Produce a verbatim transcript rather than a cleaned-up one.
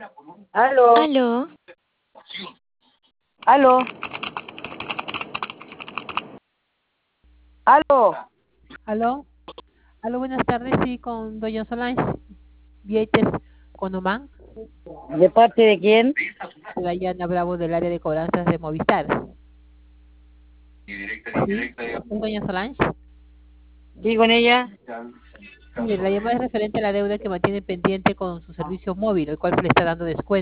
Aló, Aló, aló, aló. Aló, aló, buenas tardes, sí, con doña Solange Vieites Conomán, ¿De parte de quién? de Dayana Bravo del área de cobranzas de Movistar. Sí, es doña Solange. ¿Sí, con ella? Mire, la llamada es referente a la deuda que mantiene pendiente con su servicio móvil, el cual se le está dando descuento.